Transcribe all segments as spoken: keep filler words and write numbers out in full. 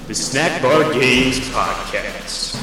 the Snack Bar Games Podcast.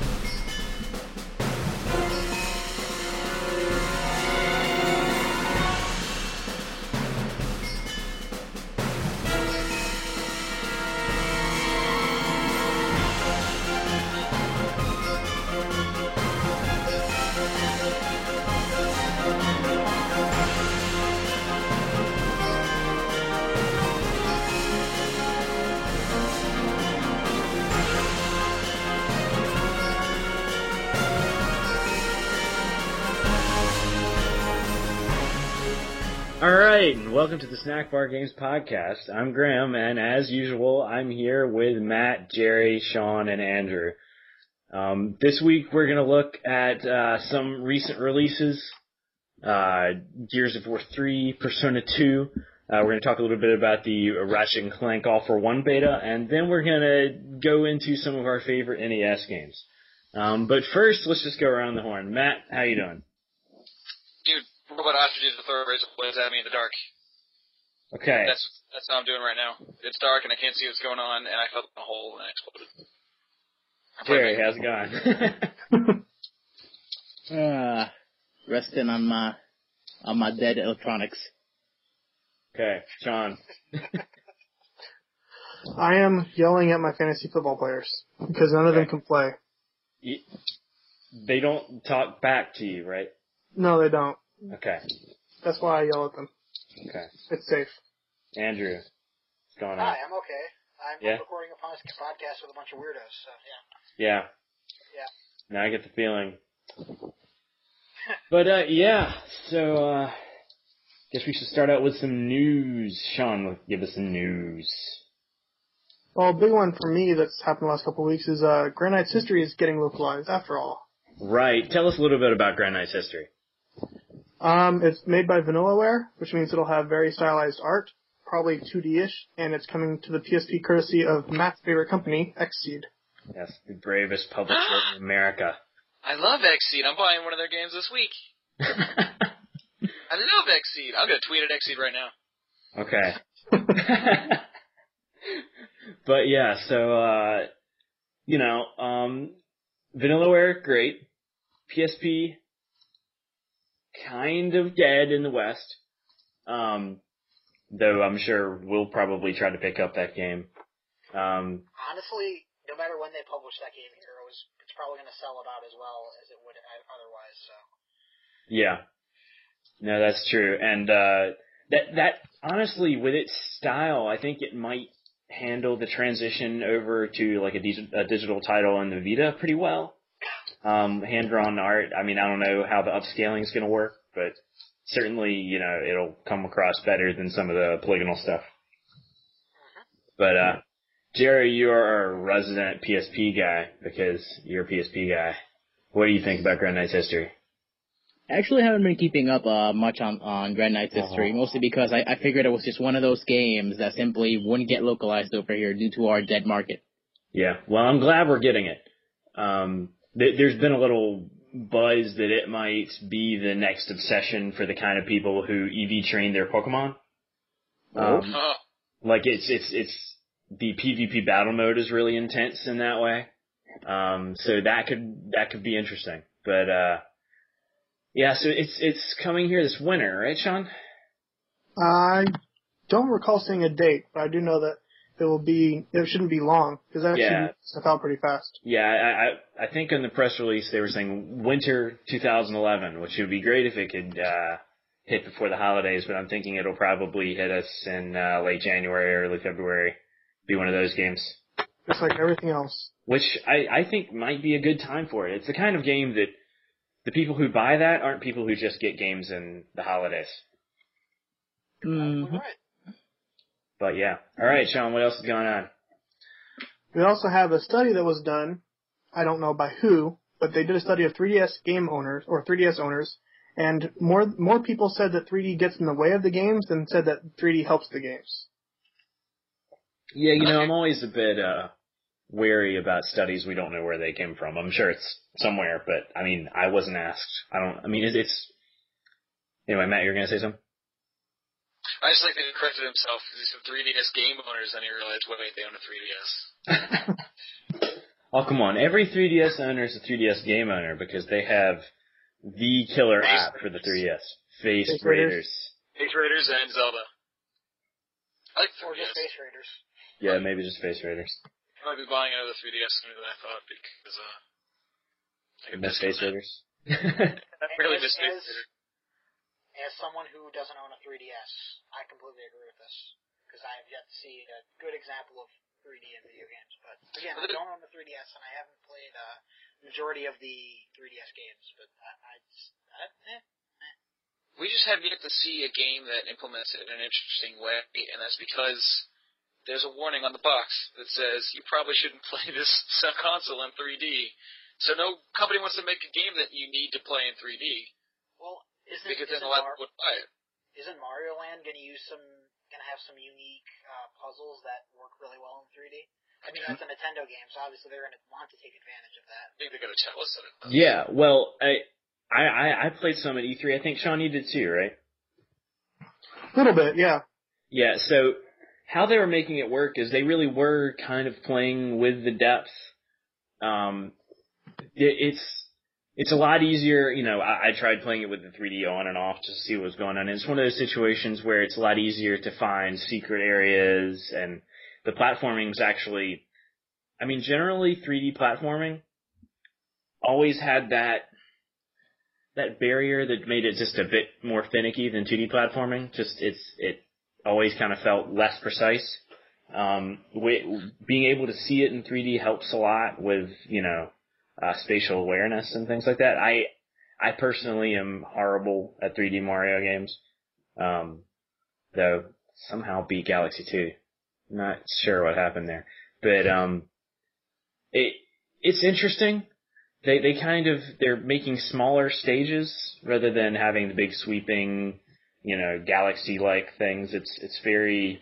Alright, and welcome to the Snack Bar Games Podcast. I'm Graham, and as usual, I'm here with Matt, Jerry, Sean, and Andrew. Um, this week, we're going to look at uh, some recent releases. Uh, Gears of War three, Persona two. Uh, we're going to talk a little bit about the Ratchet and Clank All for One beta, and then we're going to go into some of our favorite N E S games. Um, but first, let's just go around the horn. Matt, how you doing? Dude, Robot Ostriches to throw razor blades at me in the dark. Okay. That's that's how I'm doing right now. It's dark and I can't see what's going on, and I fell in a hole and I exploded. Jerry, how's it going? uh, resting on my on my dead electronics. Okay, Sean. I am yelling at my fantasy football players because none of them can play. You, they don't talk back to you, right? No, they don't. Okay. That's why I yell at them. Okay. It's safe. Andrew, what's going on? Hi, I'm okay. I'm Yeah? recording a podcast with a bunch of weirdos, so yeah. Yeah. Yeah. Now I get the feeling. But, uh, yeah, so, uh, guess we should start out with some news. Sean, give us some news. Well, a big one for me that's happened the last couple of weeks is uh, Grand Knight's History is getting localized, after all. Right. Tell us a little bit about Grand Knight's History. Um, it's made by Vanillaware, which means it'll have very stylized art, probably two D-ish, and it's coming to the P S P courtesy of Matt's favorite company, Xseed. Yes, the bravest publisher in America. I love Xseed. I'm buying one of their games this week. I love Xseed. I'm going to tweet at Xseed right now. Okay. But yeah, so, uh, you know, um, Vanillaware, great. P S P, kind of dead in the West. Um, though I'm sure we'll probably try to pick up that game. Um, Honestly, no matter when they publish that game here, it was, it's probably going to sell it out as well as it would otherwise, so. yeah. No, that's true. And, uh, that, that, honestly, with its style, I think it might handle the transition over to, like, a, dig- a digital title on the Vita pretty well. Um, hand-drawn art, I mean, I don't know how the upscaling is going to work, but certainly, you know, it'll come across better than some of the polygonal stuff. But, uh, Jerry, you are a resident P S P guy because you're a P S P guy. What do you think about Grand Knight's History? I actually haven't been keeping up uh, much on, on Grand Knight's History, Uh-huh. mostly because I, I figured it was just one of those games that simply wouldn't get localized over here due to our dead market. Yeah, well, I'm glad we're getting it. Um, th- there's been a little buzz that it might be the next obsession for the kind of people who E V train their Pokemon. Um, Oh. like it's it's it's the PvP battle mode is really intense in that way. Um, so that could that could be interesting. But uh, yeah, so it's it's coming here this winter, right, Sean? I don't recall seeing a date, but I do know that it will be, it shouldn't be long, because that actually Yeah. stuff out pretty fast. Yeah, I, I I think in the press release they were saying winter twenty eleven, which would be great if it could uh, hit before the holidays. But I'm thinking it'll probably hit us in uh, late January, early February. Be one of those games, Just like everything else. which I I think might be a good time for it. It's the kind of game that the people who buy that aren't people who just get games in the holidays. Mm-hmm. Right. But yeah, all right, Sean, what else is going on? We also have a study that was done, I don't know by who, but they did a study of three D S game owners, or three D S owners, and more more people said that three D gets in the way of the games than said that three D helps the games. Yeah, you know, I'm always a bit uh, wary about studies we don't know where they came from. I'm sure it's somewhere, but I mean, I wasn't asked. I don't. I mean, it's. it's anyway, Matt, you're gonna say something? I just like that he corrected himself because he said three D S game owners, and he realized, wait, they own a three D S. Oh, come on. Every three D S owner is a three D S game owner because they have the killer Face app for the Raiders. three D S. Face, Face Raiders. Raiders. Space Raiders and Zelda. I like Or three D S. just Space Raiders. Yeah, maybe just Face Raiders. I might be buying another three D S sooner than I thought because, uh, I You miss Face Raiders? I really As- miss Space as- Raiders. As someone who doesn't own a three D S, I completely agree with this. Because I have yet to see a good example of three D in video games. But again, I don't own the three D S, and I haven't played a uh, majority of the three D S games. But I, I, I eh, eh. We just have yet to see a game that implements it in an interesting way, and that's because there's a warning on the box that says you probably shouldn't play this console in three D. So no company wants to make a game that you need to play in three D. Well, isn't Because then isn't, a lot of Mar- people would buy it. isn't Mario Land going to use some, going to have some unique uh, puzzles that work really well in three D? I mean, that's a Nintendo game, so obviously they're going to want to take advantage of that. I think they're going to tell us that it does. Yeah, well, I, I, I played some at E three. I think, Sean, you did too, right? A little bit, yeah. Yeah, so how they were making it work is they really were kind of playing with the depth. Um, it, it's it's a lot easier, you know, I, I tried playing it with the three D on and off just to see what was going on. And it's one of those situations where it's a lot easier to find secret areas, and the platforming's actually, I mean, generally three D platforming always had that that barrier that made it just a bit more finicky than two D platforming. Just it's it always kind of felt less precise. Um, we, being able to see it in three D helps a lot with, you know, uh, spatial awareness and things like that. I I personally am horrible at three D Mario games, um, though somehow beat Galaxy two. Not sure what happened there, but um, it it's interesting. They they kind of they're making smaller stages rather than having the big sweeping, you know, Galaxy-like things. It's it's very,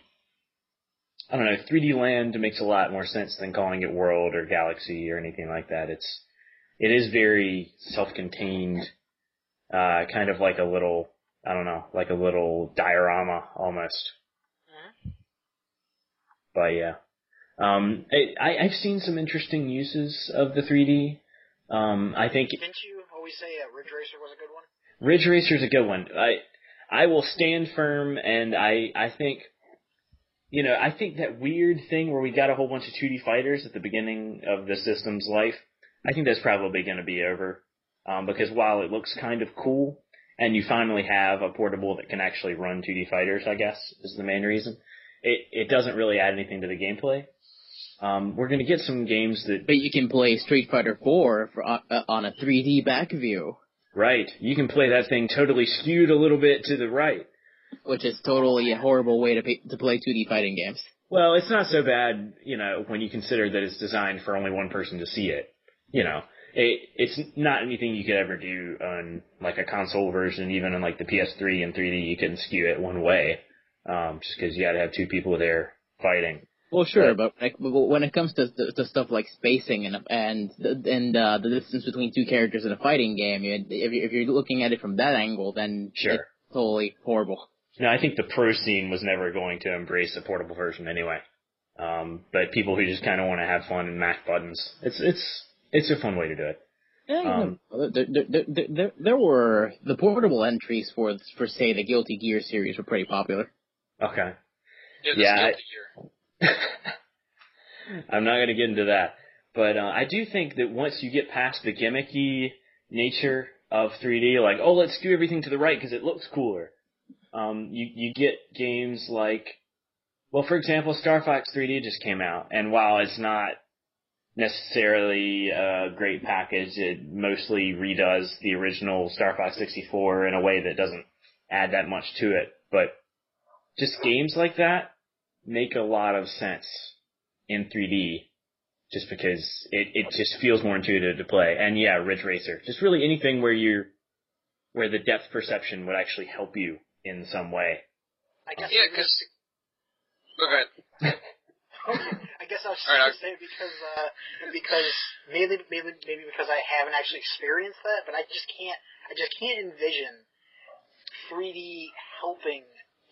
I don't know, three D Land makes a lot more sense than calling it World or Galaxy or anything like that. It's it is very self-contained, uh, kind of like a little, I don't know, like a little diorama almost. Mm-hmm. But yeah, um, I I've seen some interesting uses of the three D. Um, I think Didn't you always say uh, Ridge Racer was a good one? Ridge Racer's a good one. I I will stand firm, and I I think, you know, I think that weird thing where we got a whole bunch of two D fighters at the beginning of the system's life, I think that's probably going to be over. Um, because while it looks kind of cool, and you finally have a portable that can actually run two D fighters, I guess, is the main reason, it, it doesn't really add anything to the gameplay. Um, we're going to get some games that... But you can play Street Fighter four for, uh, on a three D back view. Right. You can play that thing totally skewed a little bit to the right. Which is totally a horrible way to, pay, to play two D fighting games. Well, it's not so bad, you know, when you consider that it's designed for only one person to see it. You know, it, it's not anything you could ever do on, like, a console version. Even on, like, the P S three and three D, you couldn't skew it one way, um, just because you got to have two people there fighting. Well, sure, But, but like when it comes to, to, to stuff like spacing and and and uh, the distance between two characters in a fighting game, you, if, you, if you're looking at it from that angle, then Sure. it's totally horrible. No, I think the pro scene was never going to embrace a portable version anyway. Um, but people who just kind of want to have fun and mash buttons, it's it's it's a fun way to do it. Yeah, Um, there, there, there, there, there were the portable entries for for say the Guilty Gear series were pretty popular. Okay. Yeah, Yeah, I- Guilty Gear. I'm not going to get into that, but uh, I do think that once you get past the gimmicky nature of three D, like, oh, let's skew everything to the right because it looks cooler, um, you you get games like, well, for example, Star Fox three D just came out, and while it's not necessarily a great package, it mostly redoes the original Star Fox sixty-four in a way that doesn't add that much to it, but just games like that make a lot of sense in three D, just because it, it just feels more intuitive to play. And yeah, Ridge Racer, just really anything where you're, where the depth perception would actually help you in some way. I guess. Yeah, maybe because... it's- Oh, go ahead. Okay, I guess I was just All right, going to say because uh, because maybe maybe maybe because I haven't actually experienced that, but I just can't I just can't envision three D helping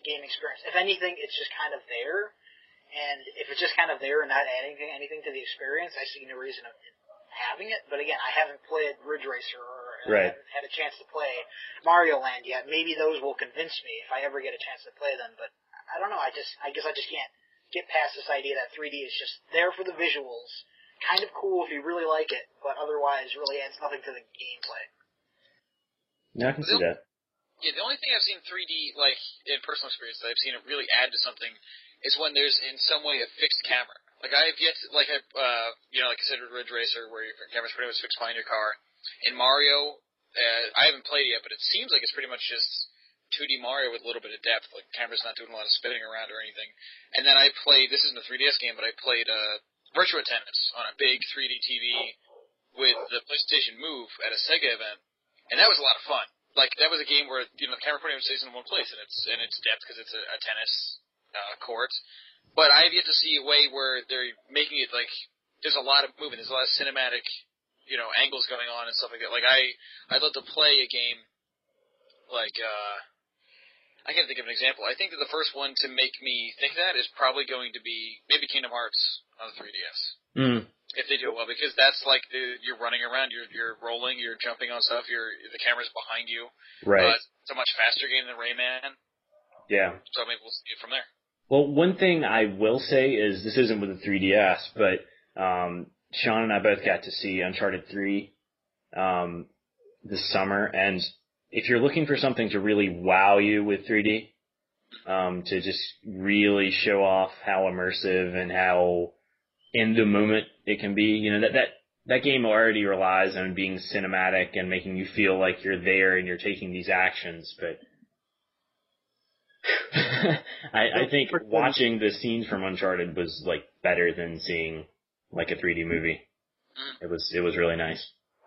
game experience. If anything, it's just kind of there. And if it's just kind of there and not adding anything to the experience, I see no reason of having it. But again, I haven't played Ridge Racer or right. I haven't had a chance to play Mario Land yet. Maybe those will convince me if I ever get a chance to play them. But I don't know. I just, I guess I just can't get past this idea that three D is just there for the visuals. Kind of cool if you really like it, but otherwise really adds nothing to the gameplay. Yeah, I can see that. Yeah, the only thing I've seen three D, like, in personal experience that I've seen it really add to something is when there's in some way a fixed camera. Like, I have yet to, like, I, uh, you know, like I said with Ridge Racer, where your camera's pretty much fixed behind your car. In Mario, uh, I haven't played it yet, but it seems like it's pretty much just two D Mario with a little bit of depth. Like, the camera's not doing a lot of spinning around or anything. And then I played, this isn't a three D S game, but I played, uh, Virtua Tennis on a big three D T V with the PlayStation Move at a Sega event. And that was a lot of fun. Like, that was a game where, you know, the camera pretty much stays in one place, and it's, and it's depth because it's a, a tennis, uh, court. But I have yet to see a way where they're making it, like, there's a lot of movement, there's a lot of cinematic, you know, angles going on and stuff like that. Like, I, I'd love to play a game, like, uh, I can't think of an example. I think that the first one to make me think that is probably going to be maybe Kingdom Hearts on the three D S. Mm. If they do it well, because that's like the, you're running around, you're you're rolling, you're jumping on stuff, you're the camera's behind you. Right. Uh, it's a much faster game than Rayman. Yeah. So maybe we'll see it from there. Well, one thing I will say is this isn't with the three D S, but um, Sean and I both got to see Uncharted three um, this summer, and if you're looking for something to really wow you with three D, um, to just really show off how immersive and how in the moment it can be, you know, that, that, that game already relies on being cinematic and making you feel like you're there and you're taking these actions, but I, I think watching the scenes from Uncharted was like better than seeing like a three D movie. It was, it was really nice.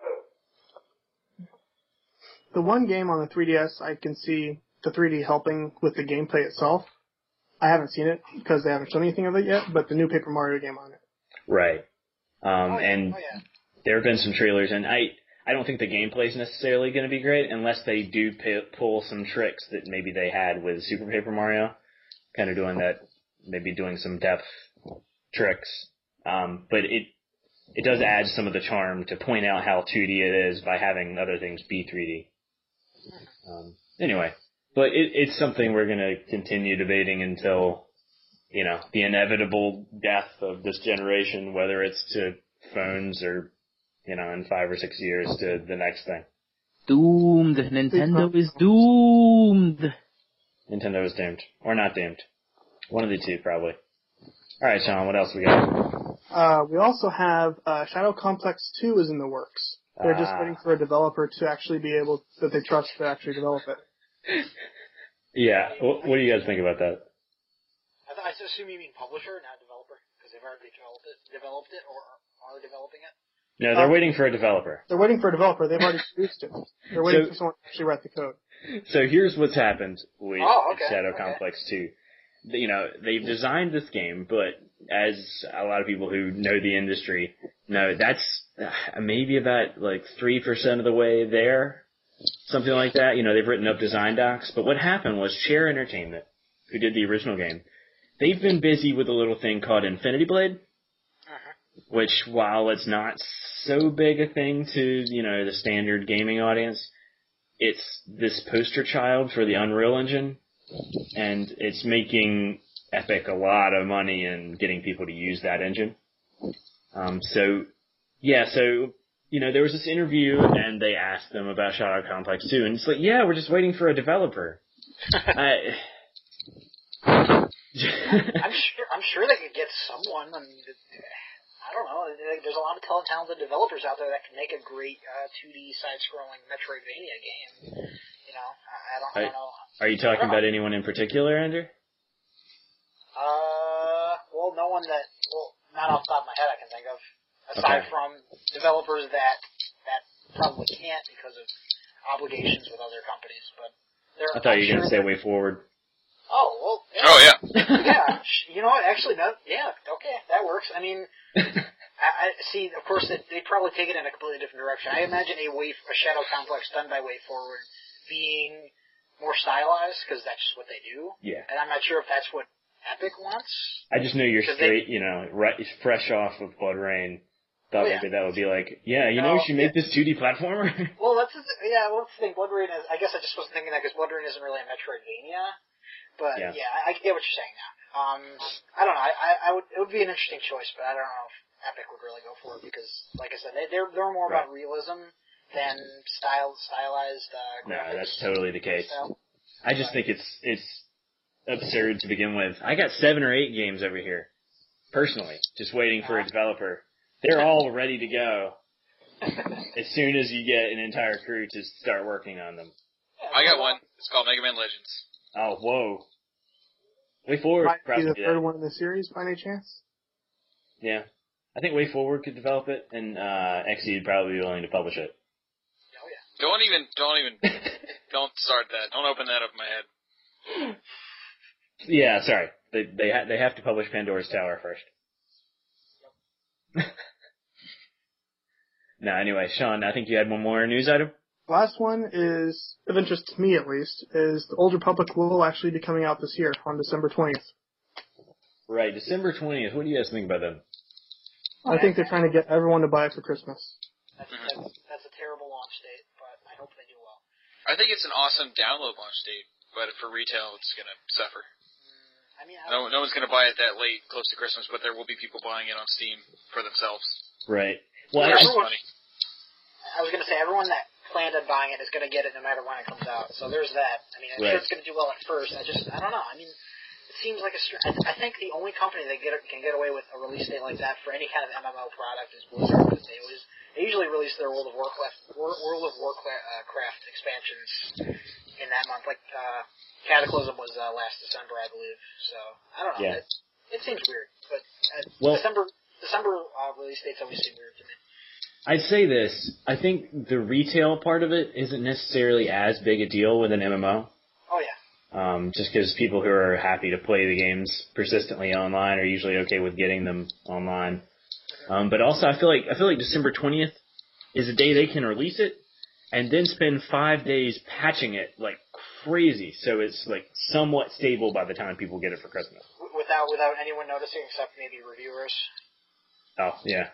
The one game on the three D S I can see the three D helping with the gameplay itself. I haven't seen it because they haven't shown anything of it yet, but the new Paper Mario game on it. Right. Um, oh, yeah. and oh, yeah. there have been some trailers, and I, I don't think the gameplay is necessarily going to be great unless they do pay, pull some tricks that maybe they had with Super Paper Mario, kind of doing that, maybe doing some depth tricks. Um, but it, it does add some of the charm to point out how two D it is by having other things be three D. Um, anyway, but it, it's something we're going to continue debating until, you know, the inevitable death of this generation, whether it's to phones or, you know, in five or six years to the next thing. Doomed. Nintendo is doomed. Nintendo is doomed. Or not doomed. One of the two, probably. Alright, Sean, what else we got? Uh, we also have, uh, Shadow Complex two is in the works. They're just Ah. waiting for a developer to actually be able, that they trust to actually develop it. Yeah, what, what do you guys think about that? I, th- I assume you mean publisher, not developer, because they've already developed it, developed it, or are developing it. No, they're Um, waiting for a developer. They're waiting for a developer. They've already produced it. They're waiting So- for someone to actually write the code. So here's what's happened with Oh, okay, Shadow okay. Complex two. You know, they've designed this game, but as a lot of people who know the industry know, that's uh, maybe about like three percent of the way there, something like that. You know, they've written up design docs, but what happened was Chair Entertainment, who did the original game, they've been busy with a little thing called Infinity Blade, Uh-huh. which while it's not so big a thing to, you know, the standard gaming audience, it's this poster child for the Unreal Engine, and it's making Epic a lot of money in getting people to use that engine. Um, so, yeah, so, you know, there was this interview, and they asked them about Shadow Complex two, and it's like, yeah, we're just waiting for a developer. I, I'm sure. I'm sure they could get someone. I mean, I don't know. There's a lot of talented developers out there that can make a great uh, two D side-scrolling Metroidvania game. You know, I, I don't. I don't know. Are you talking about anyone in particular, Andrew? Uh, well, no one that. Well, not off the top of my head I can think of. Aside Okay. from developers that that probably can't because of obligations with other companies, but there. I thought I'm you were going to sure say Way Forward. Oh well. Yeah. Oh yeah. Yeah, you know what? Actually, no. Yeah, okay, that works. I mean, I, I see. Of course, they they probably take it in a completely different direction. I imagine a way a Shadow Complex done by Way Forward being more stylized because that's just what they do. Yeah. And I'm not sure if that's what Epic wants. I just know you're straight, they, you know, right, fresh off of Blood Rain. Thought oh, yeah. maybe that would be like, yeah, you no, know, we should make yeah. this two D platformer. Well, that's the, yeah. Well, that's the thing. Blood Rain is. I guess I just wasn't thinking that because Blood Rain isn't really a Metroidvania. But yeah, yeah I, I get what you're saying now. Um, I don't know. I, I, I would. It would be an interesting choice, but I don't know if Epic would really go for it because, like I said, they, they're they're more right. about realism than style stylized. Uh, no, that's totally the case. Style. I just think it's it's absurd to begin with. I got seven or eight games over here, personally, just waiting for a developer. They're all ready to go as soon as you get an entire crew to start working on them. I got one. It's called Mega Man Legends. Oh, whoa. Way Forward Might probably be the do third that. one in the series by any chance? Yeah. I think Way Forward could develop it, and uh, X E would probably be willing to publish it. Oh, yeah. Don't even, don't even, don't start that. Don't open that up in my head. Yeah, sorry. They they, ha- they have to publish Pandora's Tower first. No, anyway, Sean, I think you had one more news item? Last one is, of interest to me at least, is the Old Republic will actually be coming out this year on December twentieth. Right, December twentieth. What do you guys think about that? I think they're trying to get everyone to buy it for Christmas. That's, that's, that's a terrible launch date, but I hope they do well. I think it's an awesome download launch date, but for retail, it's going to suffer. Mm, I mean, I No, no one's going to buy it that late, close to Christmas, but there will be people buying it on Steam for themselves. Right. Well, There's I, some money. I was going to say, everyone that planned on buying it is going to get it no matter when it comes out. So there's that. I mean, I'm right. sure it's going to do well at first. I just, I don't know. I mean, it seems like a str- I, I think the only company that get can get away with a release date like that for any kind of M M O product is Blizzard, because they always they usually release their World of Warcraft World of Warcraft expansions in that month. Like uh, Cataclysm was uh, last December, I believe. So I don't know. Yeah. It, it seems weird, but uh, well, December December uh, release dates always seem weird to me. I'd say this. I think the retail part of it isn't necessarily as big a deal with an M M O. Oh, yeah. Um, just because people who are happy to play the games persistently online are usually okay with getting them online. Um, but also, I feel like I feel like December twentieth is a day they can release it and then spend five days patching it like crazy, so it's like somewhat stable by the time people get it for Christmas. Without without anyone noticing, except maybe reviewers. Oh yeah.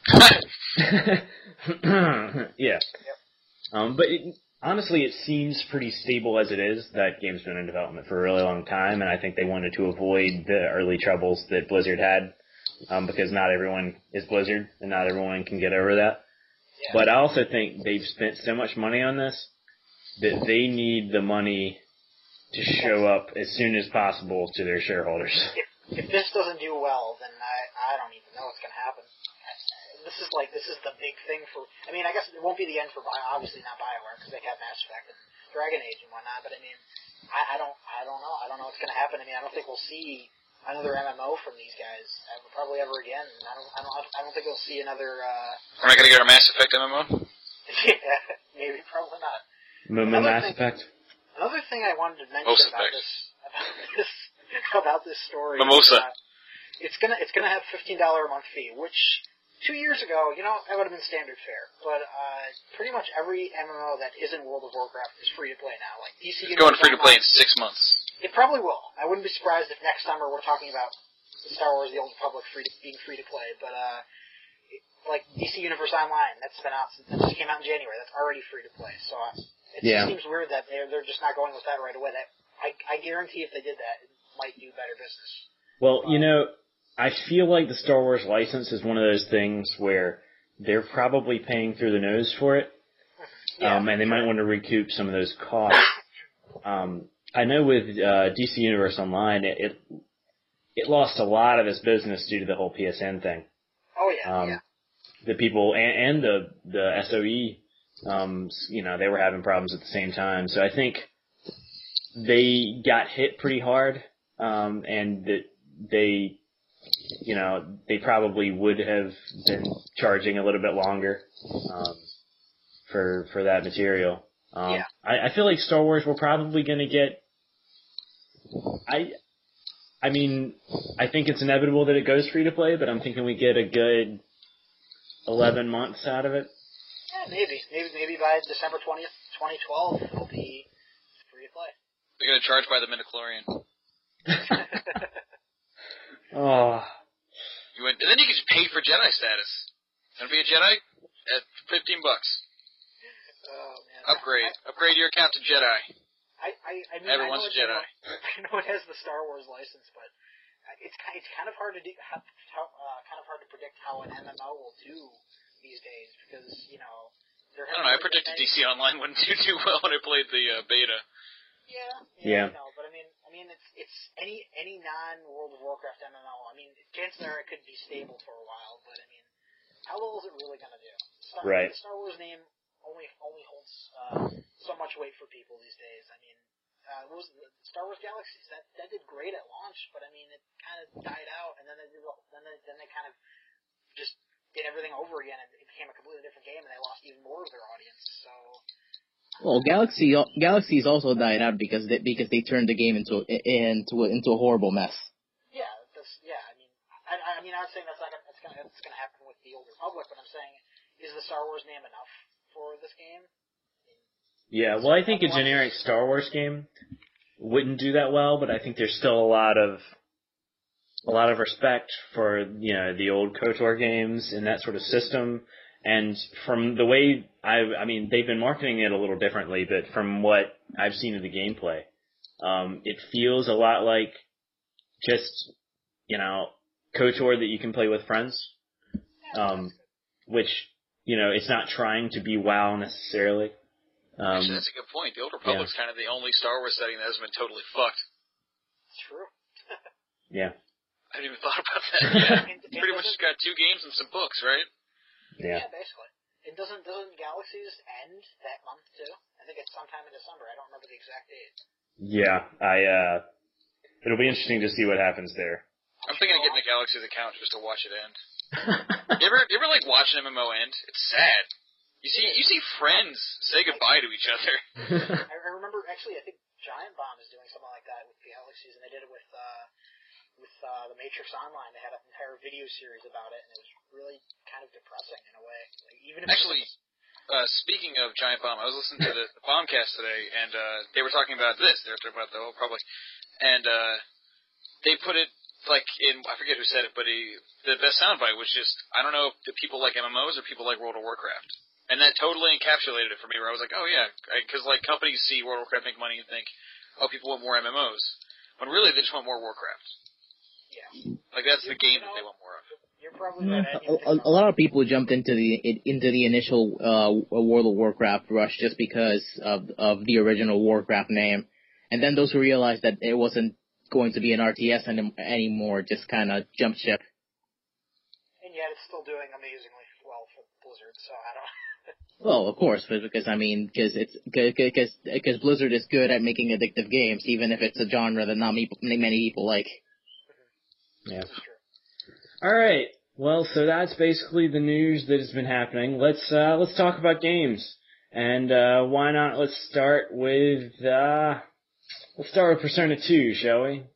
yeah. Yep. Um, but it, honestly, it seems pretty stable as it is. That game's been in development for a really long time, and I think they wanted to avoid the early troubles that Blizzard had, um, because not everyone is Blizzard, and not everyone can get over that. Yeah. But I also think they've spent so much money on this that they need the money to show up as soon as possible to their shareholders. If, if this doesn't do well, then I, I don't even know what's going to happen. This is like, this is the big thing for, I mean, I guess it won't be the end for, Bio, obviously not BioWare, because they have Mass Effect and Dragon Age and whatnot, but I mean, I, I don't, I don't know, I don't know what's going to happen. I mean, I don't think we'll see another M M O from these guys, ever, probably ever again. I don't, I don't, I don't think we'll see another, uh... We're not going to get our Mass Effect M M O? yeah, maybe, probably not. M- Mass thing, Effect? Another thing I wanted to mention Most about this, about this, about this story. Mimosa. Is, uh, it's gonna, it's gonna have fifteen dollars a month fee, which, two years ago, you know, that would have been standard fare. But uh, pretty much every M M O that isn't World of Warcraft is free to play now. Like D C It's going free to play in six months. It probably will. I wouldn't be surprised if next summer we're talking about Star Wars: The Old Republic free to, being free to play. But uh, it, like D C Universe Online, that's been out since that just came out in January. That's already free to play. So uh, it yeah. just seems weird that they're they're just not going with that right away. That I I guarantee if they did that, it might do better business. Well, but, you know, I feel like the Star Wars license is one of those things where they're probably paying through the nose for it, yeah, um, and they might want to recoup some of those costs. Um, I know with uh, D C Universe Online, it, it it lost a lot of its business due to the whole P S N thing. Oh yeah, um, yeah. The people and, and the the S O E, um, you know, they were having problems at the same time. So I think they got hit pretty hard, um, and that they. You know, they probably would have been charging a little bit longer um, for for that material. Um, yeah. I, I feel like Star Wars we're probably going to get. I, I mean, I think it's inevitable that it goes free to play, but I'm thinking we get a good eleven months out of it. Yeah, maybe, maybe, maybe by December twentieth, twenty twelve, it'll be free to play. They're gonna charge by the midichlorian. Oh. You went, and then you can just pay for Jedi status. Gonna be a Jedi at fifteen bucks. Oh man. Upgrade. I, Upgrade your account to Jedi. I, I, I mean, Everyone's I know a Jedi. I know it has the Star Wars license, but it's kind, it's kind of hard to do, how, uh, kind of hard to predict how an M M O will do these days because you know. I don't know. I predicted D C Online wouldn't do too well when I played the uh, beta. Yeah, yeah, yeah. I know, but I mean, I mean, it's it's any any non World of Warcraft M M O. I mean, chances are it could be stable for a while, but I mean, how well is it really going to do? Star, right. The Star Wars name only only holds uh, so much weight for people these days. I mean, uh, what was the Star Wars Galaxies that that did great at launch, but I mean, it kind of died out, and then they did, then they, then they kind of just did everything over again, and it became a completely different game, and they lost even more of their audience. So, well, Galaxy Galaxies also died out because they, because they turned the game into into into a horrible mess. Yeah, that's, yeah. I mean, I, I mean, I'm saying that's not gonna, that's gonna that's gonna happen with the Old Republic, but I'm saying, is the Star Wars name enough for this game? I mean, yeah. Well, I think a generic Star Wars game wouldn't do that well, but I think there's still a lot of a lot of respect for, you know, the old KOTOR games and that sort of system. And from the way I, I mean, they've been marketing it a little differently, but from what I've seen of the gameplay, um, it feels a lot like just, you know, KOTOR that you can play with friends. Um, which, you know, it's not trying to be WoW necessarily. Um, Actually, that's a good point. The Old Republic's yeah. kind of the only Star Wars setting that hasn't been totally fucked. It's true. Yeah. I hadn't even thought about that. Yeah. and, and pretty much just got two games and some books, right? Yeah. Yeah, basically. It doesn't doesn't Galaxies end that month too? I think it's sometime in December. I don't remember the exact date. Yeah, I. uh It'll be interesting to see what happens there. I'm thinking of getting a Galaxies account just to watch it end. you ever you ever like watch an M M O end? It's sad. You see you see friends say goodbye to each other. I remember actually. I think Giant Bomb is doing something like that with Galaxies, and they did it with. uh With uh, the Matrix Online, they had an entire video series about it, and it was really kind of depressing in a way. Like, even if Actually, uh, speaking of Giant Bomb, I was listening to the, the Bombcast today, and uh, they were talking about this. They were talking about the whole public, and uh, they put it like in I forget who said it, but he, the best soundbite was just I don't know if people like M M Os or people like World of Warcraft, and that totally encapsulated it for me. Where I was like, oh yeah, because like companies see World of Warcraft make money and think, oh, people want more M M Os, when really they just want more Warcraft. Yeah. Like that's the game you know, that they want more of. You're probably right. A, a, a lot of people jumped into the into the initial uh, World of Warcraft rush just because of of the original Warcraft name, and then those who realized that it wasn't going to be an R T S any, anymore just kind of jumped ship. And yet, it's still doing amazingly well for Blizzard. So I don't. Well, of course, because I mean, because it's because because Blizzard is good at making addictive games, even if it's a genre that not many people like. Yeah. All right. Well, so that's basically the news that has been happening. Let's uh, let's talk about games, and uh, why not? Let's start with uh, let's start with Persona two, shall we?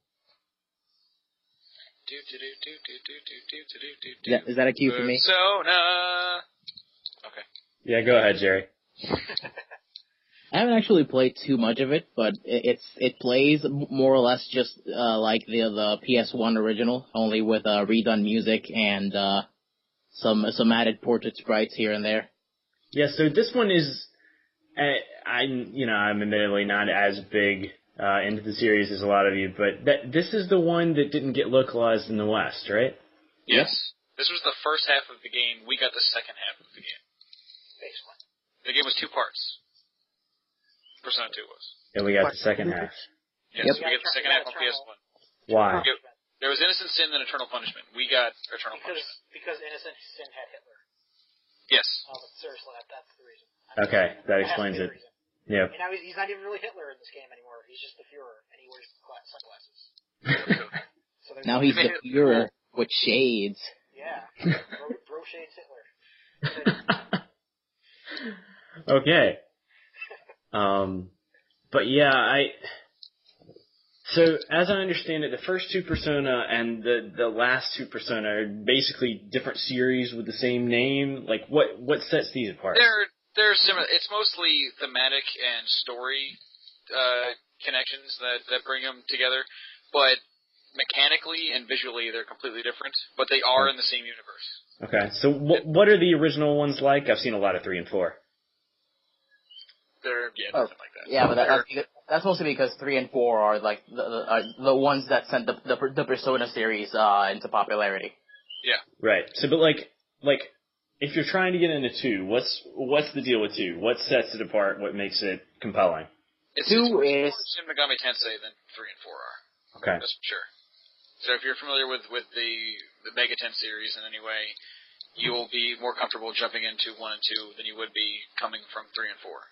Is that, is that a cue for me? Persona. Okay. Yeah, go ahead, Jerry. I haven't actually played too much of it, but it's it plays more or less just uh, like the the P S one original, only with uh, redone music and uh, some some added portrait sprites here and there. Yeah, so this one is, I, I you know I'm admittedly not as big uh, into the series as a lot of you, but that this is the one that didn't get localized in the West, right? Yes. This was the first half of the game. We got the second half of the game. Basically. The game was two parts. Persona two was. And we got the second half. Yes, Yep. we got the second half on P S one. Why? There was Innocent Sin and Eternal Punishment. We got Eternal because, Punishment. Because Innocent Sin had Hitler. Yes. Oh, but seriously, that, that's the reason. I mean, Okay, that that explains it. Reason. Yeah. And now he's, he's not even really Hitler in this game anymore. He's just the Führer, and he wears sunglasses. So now he's the Führer with shades. Yeah. Bro, bro shades Hitler. Okay. Um, but yeah, I. So as I understand it, the first two Persona and the the last two Persona are basically different series with the same name. Like, what what sets these apart? They're they're similar. It's mostly thematic and story uh, connections that, that bring them together, but mechanically and visually they're completely different, but they are in the same universe. Okay, so wh- what are the original ones like? I've seen a lot of three and four. They're, yeah, Oh, nothing like that. Yeah, but that, that's, because, that's mostly because three and four are like the the, uh, the ones that sent the, the the Persona series uh, into popularity. Yeah. Right. So, but like, like, if you're trying to get into two, what's what's the deal with two? What sets it apart? What makes it compelling? It's, Two it's more is Shin Megami Tensei than three and four are. Okay. That's for sure. So if you're familiar with, with the, the Megaten series in any way, you will be more comfortable jumping into one and two than you would be coming from three and four.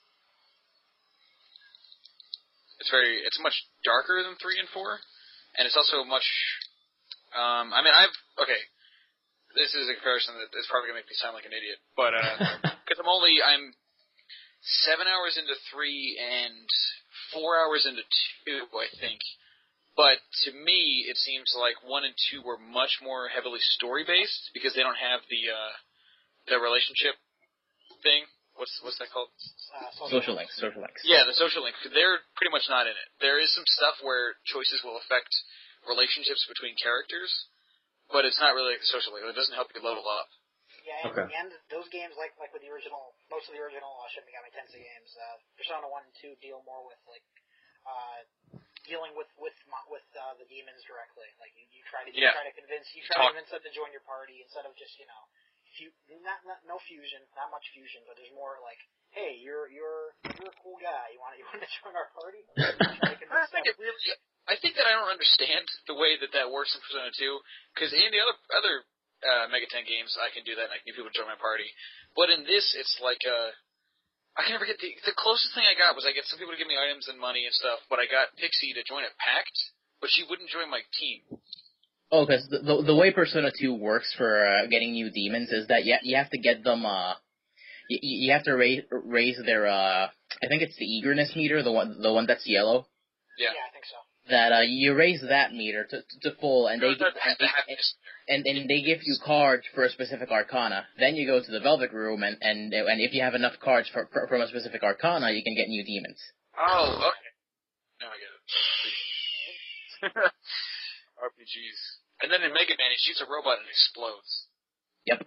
It's very, it's much darker than three and four, and it's also much, um, I mean, I've, okay, this is a comparison that is probably going to make me sound like an idiot, but, uh, because I'm only, I'm seven hours into three and four hours into two, I think. But to me, it seems like one and two were much more heavily story-based because they don't have the uh, the relationship thing. What's what's that called? Uh, social links. Social links. Yeah, the social link. They're pretty much not in it. There is some stuff where choices will affect relationships between characters, but it's not really like the social link. It doesn't help you level up. Yeah, and, Okay. and those games, like like with the original, most of the original uh, Shin Megami Tensei games, uh, Persona one and two deal more with like. Uh, dealing with with with uh, the demons directly, like you, you try to you Yeah. try to convince you try Talk. to convince them to join your party instead of just you know, fu- not, not no fusion, not much fusion, but there's more like, hey, you're you're you're a cool guy, you want you want to join our party? You try to convince I think them. it really. I think that I don't understand the way that that works in Persona two, because in the other other uh, Mega ten games, I can do that and I can get people to join my party. But in this, it's like uh, I can never get the the closest thing I got was I get some people to give me items and money and stuff, but I got Pixie to join a pact, but she wouldn't join my team. Oh, because the, the the way Persona two works for uh, getting new demons is that you you have to get them uh you, you have to raise raise their uh I think it's the eagerness meter, the one the one that's yellow. Yeah. Yeah, I think so. That uh you raise that meter to to full, and they No, no, and the they, happiness. and, and they give you cards for a specific arcana. Then you go to the Velvet Room, and and and if you have enough cards for, for, from a specific arcana, you can get new demons. Oh, okay. Now I get it. R P Gs. And then in Mega Man, he shoots a robot and it explodes. Yep.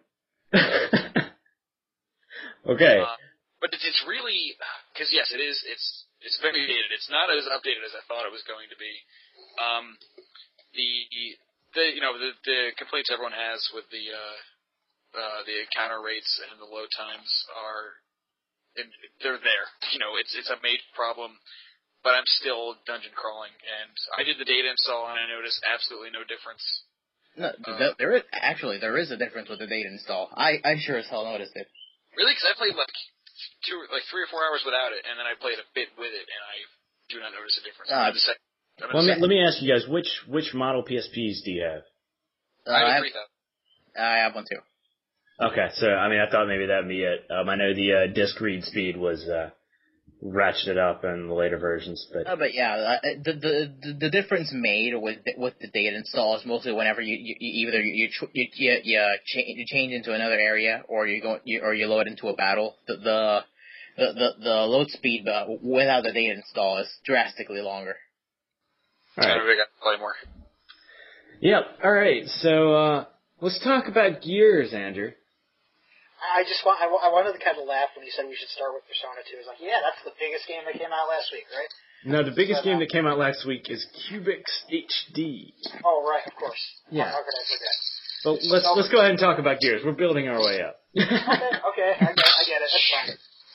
Okay. Uh, but it's, it's really, because yes, it is. It's it's very dated. It's not as updated as I thought it was going to be. Um, the the you know the the complaints everyone has with the uh, uh, the encounter rates and the load times are, and they're there. You know, it's it's a major problem. But I'm still dungeon crawling, and I did the data install, and I noticed absolutely no difference. No, Uh, there is actually there is a difference with the data install. I I sure as hell noticed it. Really? Because I played like two, like three or four hours without it, and then I played a bit with it, and I do not notice a difference. Uh, I'm in the sec- I'm in Well, the let me, let me ask you guys, which which model P S Ps do you have? Uh, I I have have, three thousand. I have one too. Okay, so I mean, I thought maybe that'd be it. Um, I know the uh, disk read speed was uh, ratcheted up in the later versions, but Uh, but yeah, uh, the, the the difference made with with the data install is mostly whenever you, you, you either you you you, you, you, cha- you change into another area or you go you, or you load into a battle. The the the, the, the load speed uh, without the data install is drastically longer. all right. We got to play more. Yep. All right. So uh, let's talk about Gears, Andrew. I just want I, I wanted to kind of laugh when he said we should start with Persona two. I was like, yeah, that's the biggest game that came out last week, right? No, the biggest So, game uh, that came out last week is Cubix H D. Oh, right, of course. Yeah. How could I forget? Well, let's So- let's go ahead and talk about Gears. We're building our way up. Okay, okay, I get, I get it. That's fine.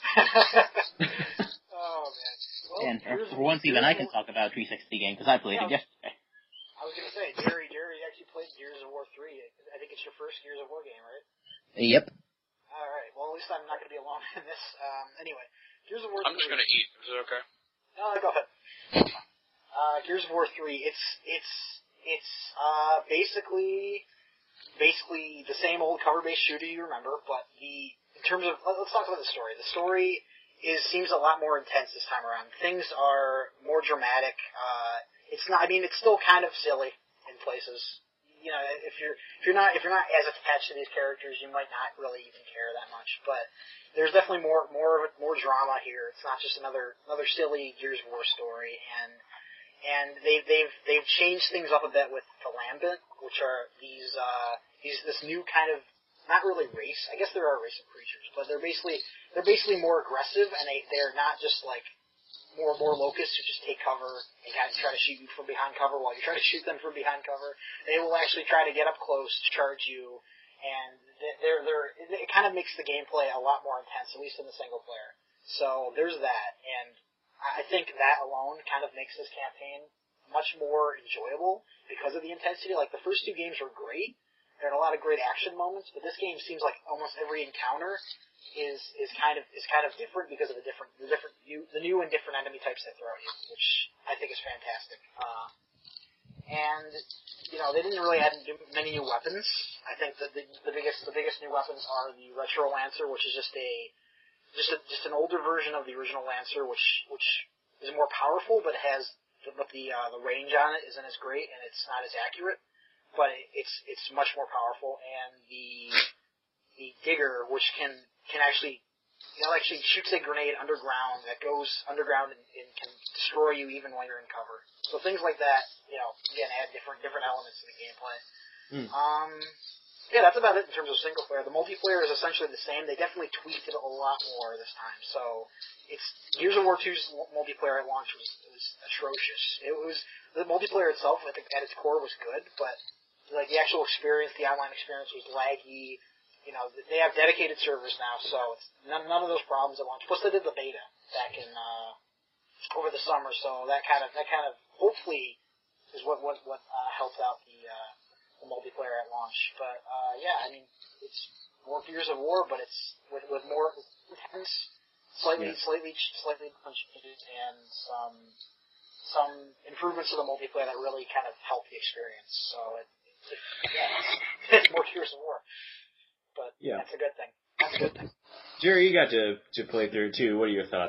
Oh man. Well, And for, here's- for once, even here's I can what- talk about a three sixty game because I played Yeah. it yesterday. I was gonna say, Jerry, Jerry actually played Gears of War three. I think it's your first Gears of War game, right? Yep. All right. Well, at least I'm not gonna be alone in this. Um, anyway, Gears of War I'm three. just going to eat. Is it okay? No, go ahead. Uh, Gears of War three. It's it's it's uh basically basically the same old cover-based shooter you remember, but the in terms of let- let's talk about the story. The story is seems a lot more intense this time around. Things are more dramatic. Uh, it's not. I mean, it's still kind of silly in places. you know, if you're if you're not if you're not as attached to these characters, you might not really even care that much. But there's definitely more more more drama here. It's not just another another silly Gears of War story, and and they've they've they've changed things up a bit with the Lambent, which are these uh these this new kind of not really race. I guess there are a race of creatures, but they're basically they're basically more aggressive, and they they're not just like more more locusts who just take cover and kind of try to shoot you from behind cover while you try to shoot them from behind cover. They will actually try to get up close, charge you, and they're they're it kind of makes the gameplay a lot more intense, at least in the single player. So there's that, and I think that alone kind of makes this campaign much more enjoyable because of the intensity. Like the first two games were great. There are a lot of great action moments, but this game seems like almost every encounter is is kind of is kind of different because of the different the different new the new and different enemy types they throw at you, which I think is fantastic. Uh, and you know they didn't really add many new weapons. I think that the, the biggest the biggest new weapons are the Retro Lancer, which is just a just a, just an older version of the original Lancer, which which is more powerful, but has but the uh, the range on it isn't as great and it's not as accurate. But it's it's much more powerful, and the the Digger, which can can actually you know actually shoots a grenade underground that goes underground and, and can destroy you even while you're in cover. So things like that, you know, again add different different elements to the gameplay. Mm. Um, yeah, that's about it in terms of single player. The multiplayer is essentially the same. They definitely tweaked it a lot more this time. So it's Gears of War two's multiplayer at launch was, was atrocious. It was the multiplayer itself, I think, at its core was good, but like the actual experience, the online experience was laggy. You know, they have dedicated servers now, so it's none, none of those problems at launch. Plus, they did the beta back in uh, over the summer, so that kind of that kind of hopefully is what what what uh, helped out the uh, the multiplayer at launch. But uh, yeah, I mean, it's more Gears of War, but it's with with more intense, slightly yeah. slightly slightly changes and some some improvements to the multiplayer that really kind of help the experience. So it. Yeah, it's more Gears of War, but yeah. that's a good thing. That's a good thing. Jerry, you got to to play through it too. What are your thoughts?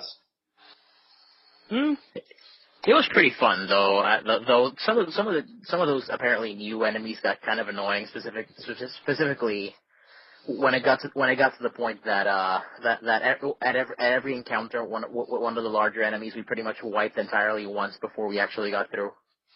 Hmm. It was pretty fun though. Uh, though some of some of the some of those apparently new enemies got kind of annoying. Specific, specifically when it got to when it got to the point that uh that that at every, at every encounter one one of the larger enemies we pretty much wiped entirely once before we actually got through.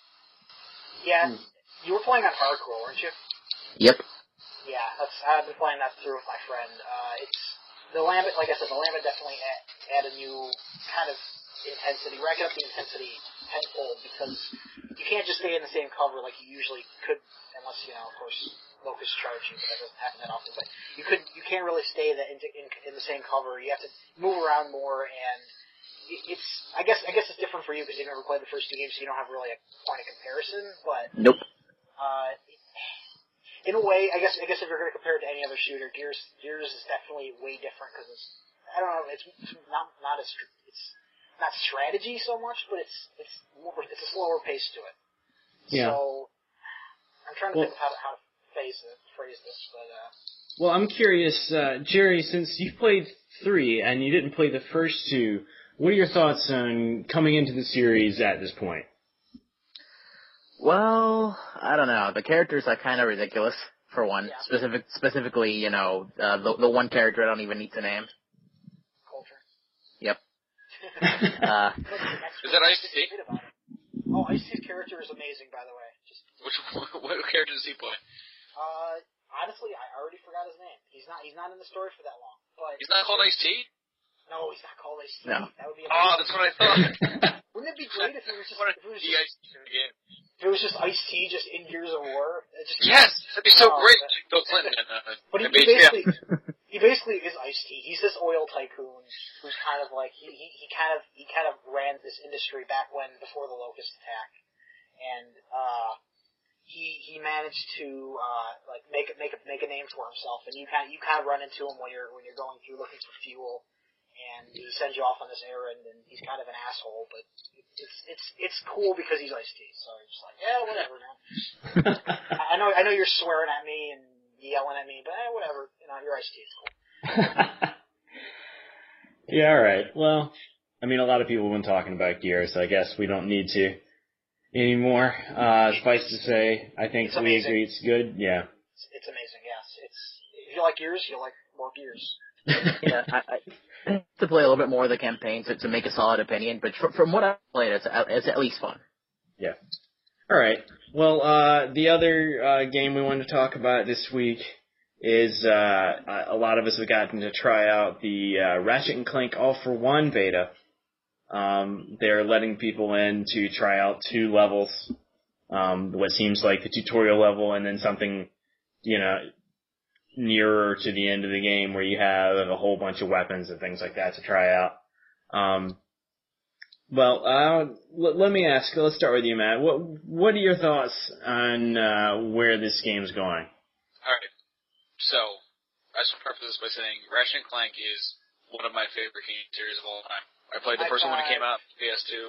Yeah. Hmm. You were playing on hardcore, weren't you? Yep. Yeah, that's, I've been playing that through with my friend. Uh, it's the Lambent, like I said, the Lambent definitely add, add a new kind of intensity, rack up the intensity tenfold because you can't just stay in the same cover like you usually could, unless you know, of course, locusts charge you, but that doesn't happen that often. But you could, you can't really stay that in, in, in the same cover. You have to move around more and. It's, I guess, I guess it's different for you because you've never played the first two games, so you don't have really a point of comparison. But nope. Uh, in a way, I guess, I guess if you're going to compare it to any other shooter, Gears, Gears is definitely way different because it's, I don't know, it's not not as it's not strategy so much, but it's it's more, it's a slower pace to it. Yeah. So I'm trying to well, think of how to how to phrase it, phrase this, but. Uh, well, I'm curious, uh, Jerry, since you played three and you didn't play the first two. What are your thoughts on coming into the series at this point? Well, I don't know. The characters are kind of ridiculous, for one. Yeah. Specific, specifically, you know, uh, the the one character I don't even need to name. Culture. Yep. uh, is that Ice-T? Oh, Ice-T's character is amazing, by the way. Just Which what character does he play? Uh, honestly, I already forgot his name. He's not he's not in the story for that long. But he's not called Ice-T? No, he's not called Ice-T. No. That would be oh, that's what I thought. Wouldn't it be great if it was just, if it was just, if it was just Ice-T just in Gears of War? It just, yes, that'd be so oh, great. But, Bill Clinton. Uh, but he, he basically, he basically is Ice-T. He's this oil tycoon who's kind of like he, he he kind of he kind of ran this industry back when before the Locust attack, and uh, he he managed to uh like make make a make a name for himself, and you kind of, you kind of run into him when you're when you're going through looking for fuel. And he sends you off on this errand, and he's kind of an asshole, but it's it's it's cool because he's Ice-T. So you're just like, yeah, whatever, man. I know I know you're swearing at me and yelling at me, but eh, whatever. You know, you're Ice-T. It's cool. Yeah, all right. Well, I mean, a lot of people have been talking about Gears, so I guess we don't need to anymore. Uh, suffice to say, I think It's we amazing. agree it's good. Yeah. It's, it's amazing. Yes, it's if you like Gears, you'll like more Gears. Yeah, I, I have to play a little bit more of the campaign to, to make a solid opinion, but from, from what I've played, it's, it's at least fun. Yeah. All right. Well, uh, the other uh, game we wanted to talk about this week is uh, a lot of us have gotten to try out the uh, Ratchet and Clank All for One beta. Um, they're letting people in to try out two levels, um, what seems like the tutorial level and then something, you know, nearer to the end of the game where you have a whole bunch of weapons and things like that to try out. Um, well, uh, l- let me ask, let's start with you, Matt. What what are your thoughts on uh, where this game's going? Alright, so, I should preface this by saying Ratchet and Clank is one of my favorite game series of all time. I played the High first one when it five. came out, P S two.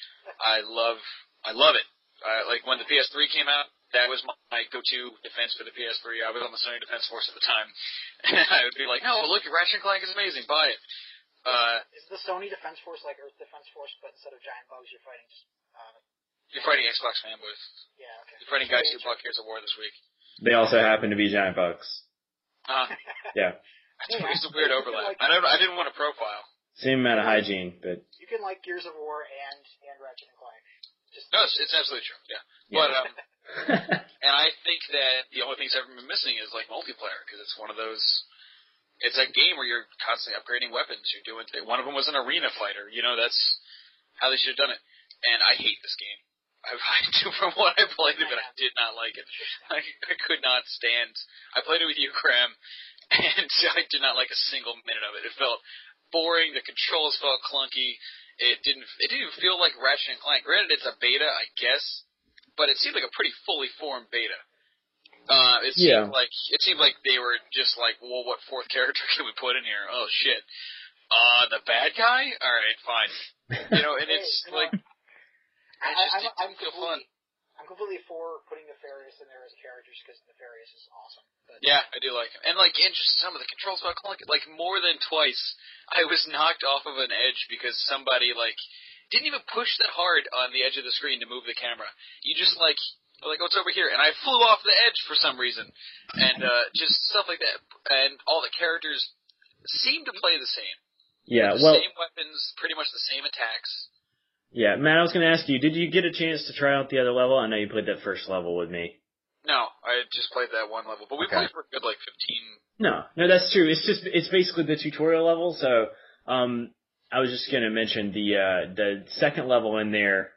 I love, I love it. Uh, like, when the P S three came out, that was my, my go-to defense for the P S three. I was on the Sony Defense Force at the time. And I would be like, no, look, Ratchet and Clank is amazing, buy it. Uh, Is the Sony Defense Force like Earth Defense Force, but instead of giant bugs, you're fighting? Uh, you're fighting Xbox fanboys. yeah, okay. You're fighting guys who bought Gears of War this week. They also happen to be giant bugs. Uh, Yeah. it's, it's a weird overlap. I, don't, I didn't want to profile. Same amount of hygiene, but... You can like Gears of War and and Ratchet and Clank. Just No, it's, it's absolutely true, yeah. Yeah. But, um, and I think that the only things I've been missing is, like, multiplayer, because it's one of those, it's a game where you're constantly upgrading weapons, you're doing, one of them was an arena fighter, you know, that's how they should have done it. And I hate this game. I, I do from what I played of it, I did not like it. I, I could not stand, I played it with you, Graham, and I did not like a single minute of it. It felt boring, the controls felt clunky, it didn't, it didn't even feel like Ratchet and Clank. Granted, it's a beta, I guess, but it seemed like a pretty fully formed beta. Uh, it seemed Yeah. like it seemed like they were just like, well, what fourth character can we put in here? Oh shit, uh, the bad guy? All right, fine. You know, and it's Hey, you know, like, I, it just I'm, it I'm didn't feel fun. completely, I'm completely for putting Nefarious in there as characters because Nefarious is awesome. But Yeah, I do like him, and like, and just some of the controls felt clunky. Like more than twice, I was knocked off of an edge because somebody like didn't even push that hard on the edge of the screen to move the camera. You just like. Like, what's over here? And I flew off the edge for some reason. And, uh, just stuff like that. And all the characters seem to play the same. Yeah, the well... same weapons, pretty much the same attacks. Yeah, Matt, I was going to ask you, did you get a chance to try out the other level? I know you played that first level with me. No, I just played that one level. But we Okay. played for a good, like, fifteen... No, no, that's true. It's just, it's basically the tutorial level, so, um, I was just going to mention the, uh, the second level in there,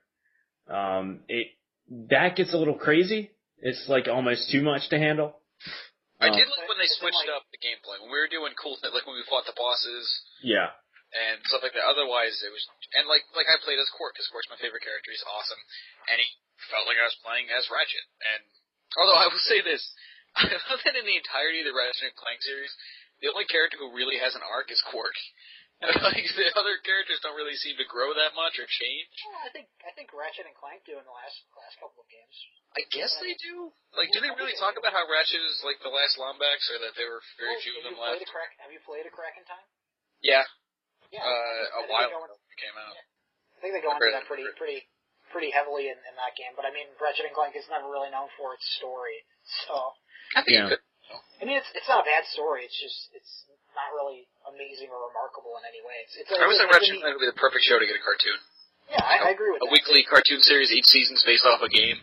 um, it, that gets a little crazy. It's like almost too much to handle. I Um, did like when they It's switched like- up the gameplay. When we were doing cool things, like when we fought the bosses Yeah. and stuff like that. Otherwise, it was... And, like, like I played as Quark, because Quark's my favorite character. He's awesome. And he felt like I was playing as Ratchet. And, although I will say this, I love that in the entirety of the Ratchet and Clank series, the only character who really has an arc is Quark. Like, the other characters don't really seem to grow that much or change. well, I think I think Ratchet and Clank do in the last last couple of games. I guess they do. Like, do they really talk about how Ratchet is, like, the last Lombax, or that there were very Well, few of have them you played left? a crack? Have you played a Crack in Time? Yeah, Yeah, uh, I a think while they go ago it came out. I think they go I've into read that it. pretty pretty pretty heavily in, in that game. But I mean, Ratchet and Clank is never really known for its story. So I think Yeah. you could. I mean, it's it's not a bad story. It's just it's not really amazing or remarkable in any way. It's, it's, I would it's, say it's Ratchet and Clank would be the perfect show to get a cartoon. Yeah, I, I agree with A that. weekly cartoon series, each season's based off a game.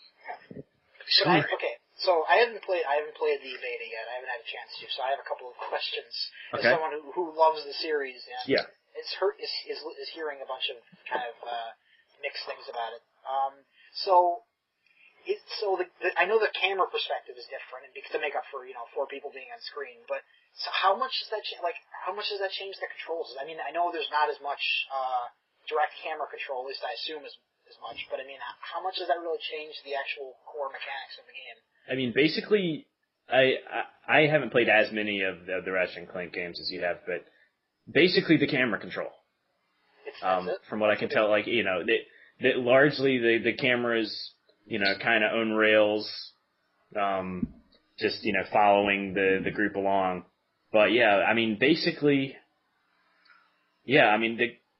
So I, okay, so I haven't played I haven't played the beta yet. I haven't had a chance to. So I have a couple of questions Okay. as someone who, who loves the series and Yeah. is hurt is, is is hearing a bunch of kind of uh, mixed things about it. Um, so. It, so the, the, I know the camera perspective is different, and because to make up for you know four people being on screen. But so how much does that cha- like how much does that change the controls? I mean, I know there's not as much uh, direct camera control, at least I assume as as much. But I mean, how much does that really change the actual core mechanics of the game? I mean, basically, I, I, I haven't played as many of the, the Ratchet and Clank games as you have, but basically the camera control. It's Um, that's it. from what I can tell, like, you know, that, that largely the, the cameras, you know, kind of own rails, um, just, you know, following the, the group along. But yeah, I mean, basically, yeah, I mean, the,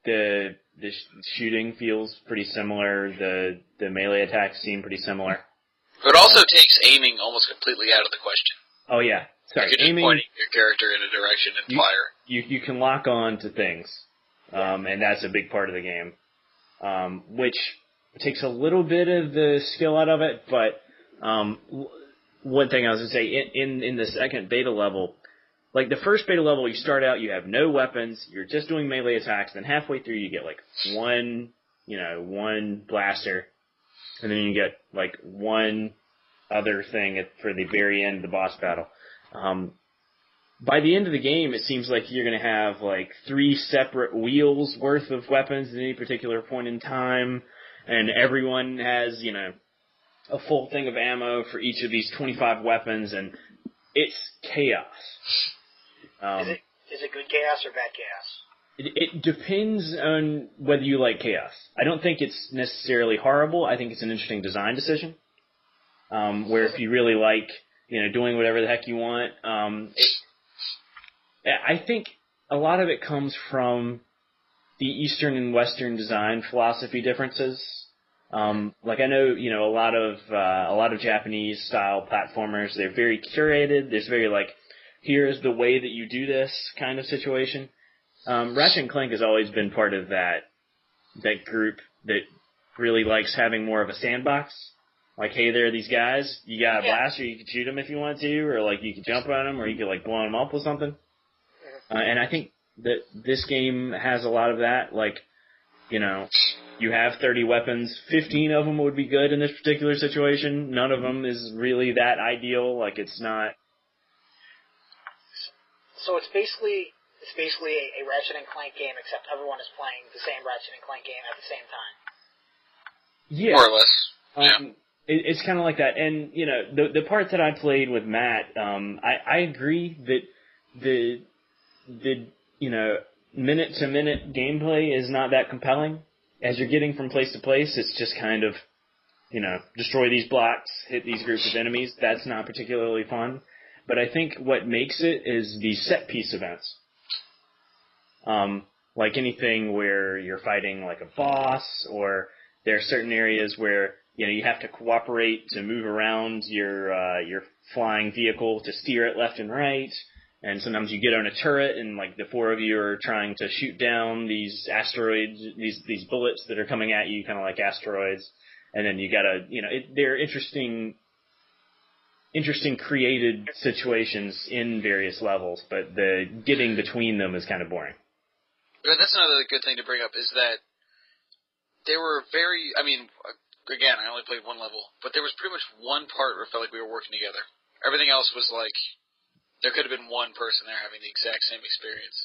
the the shooting feels pretty similar. The the melee attacks seem pretty similar. But it also uh, takes aiming almost completely out of the question. Oh yeah, sorry. You're just aiming, pointing your character in a direction and you, fire. You you can lock on to things, um, and that's a big part of the game, um, which takes a little bit of the skill out of it. But um, one thing I was gonna say in, in in the second beta level. Like, the first beta level, you start out, you have no weapons, you're just doing melee attacks, then halfway through you get, like, one, you know, one blaster, and then you get, like, one other thing at, for the very end of the boss battle. Um, by the end of the game, it seems like you're going to have, like, three separate wheels worth of weapons at any particular point in time, and everyone has, you know, a full thing of ammo for each of these twenty-five weapons, and it's chaos. Um, is it is it good chaos or bad chaos? It, it depends on whether you like chaos. I don't think it's necessarily horrible. I think it's an interesting design decision. Um, where if you really like, you know, doing whatever the heck you want, um, it, I think a lot of it comes from the Eastern and Western design philosophy differences. Um, like I know, you know, a lot of uh, a lot of Japanese style platformers. They're very curated. There's very like, here's the way that you do this kind of situation. Um, Ratchet and Clank has always been part of that that group that really likes having more of a sandbox. Like, hey, there are these guys. You got a yeah. blaster. You can shoot them if you want to, or like you can jump on them, or you can like blow them up with something. Uh, and I think that this game has a lot of that. Like, you know, you have thirty weapons. fifteen of them would be good in this particular situation. None of them is really that ideal. Like, it's not. So it's basically it's basically a, a Ratchet and Clank game, except everyone is playing the same Ratchet and Clank game at the same time. Yeah, more or less. Um, yeah. it, it's kind of like that. And you know, the the part that I played with Matt, um, I, I agree that the the you know minute to minute gameplay is not that compelling. As you're getting from place to place, it's just kind of, you know, destroy these blocks, hit these groups of enemies. That's not particularly fun. But I think what makes it is the set-piece events. Um, like anything where you're fighting like a boss, or there are certain areas where, you know, you have to cooperate to move around your uh, your flying vehicle to steer it left and right. And sometimes you get on a turret and like the four of you are trying to shoot down these asteroids, these these bullets that are coming at you, kind of like asteroids. And then you gotta, you know, it, they're interesting... interesting created situations in various levels, but the getting between them is kind of boring. But that's another good thing to bring up, is that there were very, I mean, again, I only played one level, but there was pretty much one part where it felt like we were working together. Everything else was like, there could have been one person there having the exact same experience.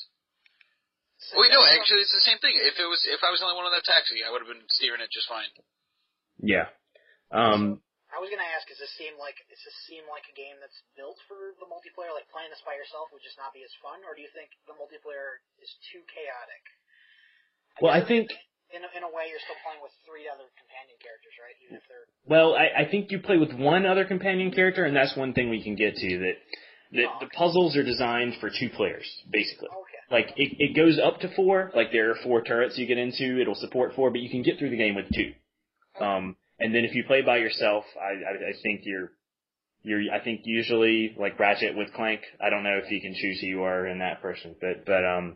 So well, no, actually, it's the same thing. If it was, if I was the only one on that taxi, I would have been steering it just fine. Yeah. Um... I was going to ask, does this seem like does this seem like a game that's built for the multiplayer? Like, playing this by yourself would just not be as fun, or do you think the multiplayer is too chaotic? I well, I think in a, in a way you're still playing with three other companion characters, right? Even if they're well, I, I think you play with one other companion character, and that's one thing we can get to. That that oh, okay. the puzzles are designed for two players, basically. Okay. Like it, it goes up to four. Like there are four turrets you get into. It'll support four, but you can get through the game with two. Okay. Um. And then if you play by yourself, I, I, I think you're, you're, I think usually, like Ratchet with Clank, I don't know if you can choose who you are in that person, but, but, um,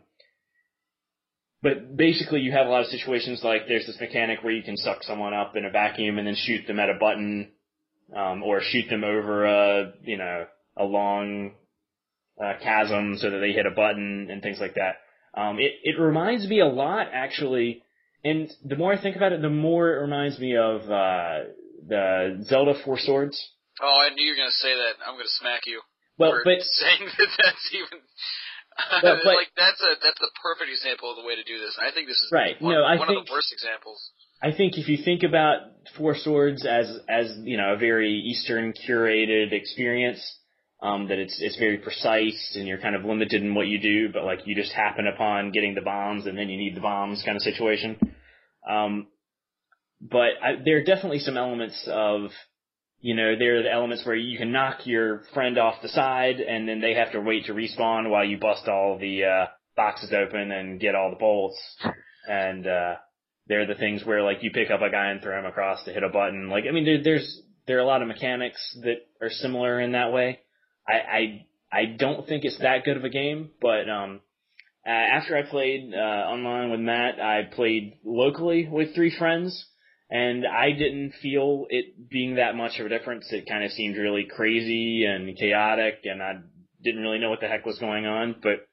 but basically you have a lot of situations like there's this mechanic where you can suck someone up in a vacuum and then shoot them at a button, um, or shoot them over a, you know, a long, uh, chasm so that they hit a button and things like that. Um, it, it reminds me a lot, actually. And the more I think about it, the more it reminds me of uh, the Zelda Four Swords. Oh, I knew you were going to say that. I'm going to smack you. Well, for but saying that that's even but, but, like that's a that's the perfect example of the way to do this. And I think this is right. one, no, I one think, of the worst examples. I think if you think about Four Swords as as you know a very Eastern curated experience, um, that it's it's very precise and you're kind of limited in what you do, but like you just happen upon getting the bombs and then you need the bombs kind of situation. Um, but I, there are definitely some elements of, you know, there are the elements where you can knock your friend off the side and then they have to wait to respawn while you bust all the uh, boxes open and get all the bolts. and uh, they're the things where like you pick up a guy and throw him across to hit a button. Like I mean, there, there's there are a lot of mechanics that are similar in that way. I I, I don't think it's that good of a game, but um, uh, after I played uh, online with Matt, I played locally with three friends. And I didn't feel it being that much of a difference. It kind of seemed really crazy and chaotic, and I didn't really know what the heck was going on. But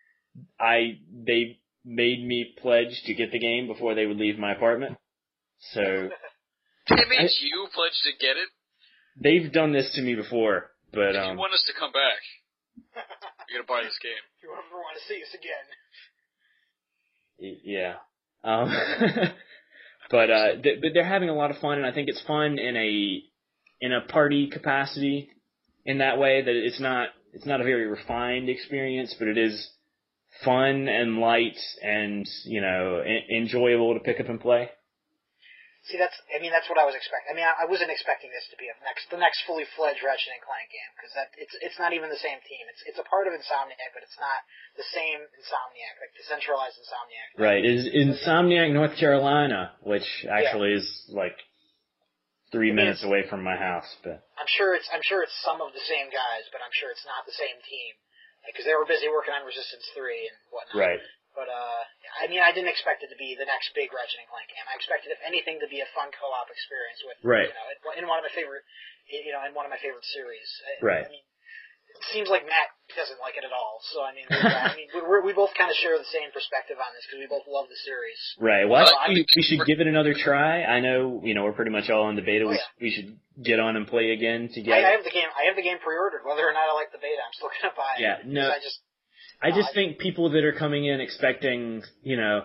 I they made me pledge to get the game before they would leave my apartment. So they made I, you pledge to get it? They've done this to me before, but if um, you want us to come back, you're gonna buy this game. If you ever want to see us again. Yeah. Um. But uh, th- but they're having a lot of fun, and I think it's fun in a in a party capacity in that way that it's not it's not a very refined experience, but it is fun and light and you know en- enjoyable to pick up and play. See, that's, I mean, that's what I was expecting. I mean, I, I wasn't expecting this to be a next, the next fully fledged Ratchet and Clank game, because that, it's, it's not even the same team. It's, it's a part of Insomniac, but it's not the same Insomniac, like decentralized Insomniac. Right. Is Insomniac, North Carolina, which actually yeah. is like three I mean, minutes away from my house, but. I'm sure it's, I'm sure it's some of the same guys, but I'm sure it's not the same team. Because like, they were busy working on Resistance three and whatnot. Right. But, uh, I mean, I didn't expect it to be the next big Ratchet and Clank game. I expected, if anything, to be a fun co-op experience with, right. you know, in one of my favorite, you know, in one of my favorite series. Right. I mean, it seems like Matt doesn't like it at all. So, I mean, I mean, we're, we both kind of share the same perspective on this because we both love the series. Right. Well, I think we, we should give it another try. I know, you know, we're pretty much all in the beta. Oh, yeah. we, we should get on and play again together. I, I have the game. I have the game pre-ordered. Whether or not I like the beta, I'm still gonna buy it. Yeah. No. I just. I just think people that are coming in expecting, you know,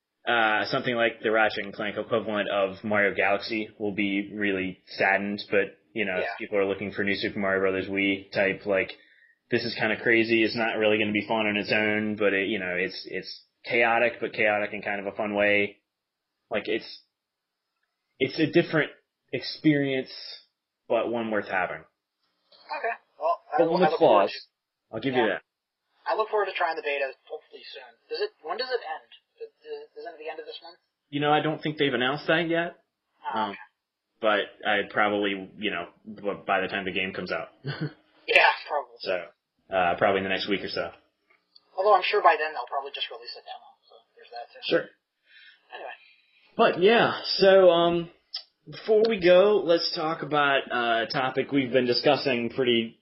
uh, something like the Ratchet and Clank equivalent of Mario Galaxy will be really saddened. But, you know, yeah. if people are looking for new Super Mario Brothers Wii type, like, this is kind of crazy. It's not really going to be fun on its own, but, it, you know, it's it's chaotic, but chaotic in kind of a fun way. Like, it's it's a different experience, but one worth having. Okay. Well, I, but one with flaws. I'll give yeah. you that. I look forward to trying the beta hopefully soon. Does it? When does it end? Does, does it at the end of this month? You know, I don't think they've announced that yet. Oh, um, okay. But I probably, you know, by the time the game comes out. Yeah, probably. So, uh, probably in the next week or so. Although I'm sure by then they'll probably just release a demo. So there's that too. Sure. Anyway. But yeah, so um, before we go, let's talk about uh, a topic we've been discussing pretty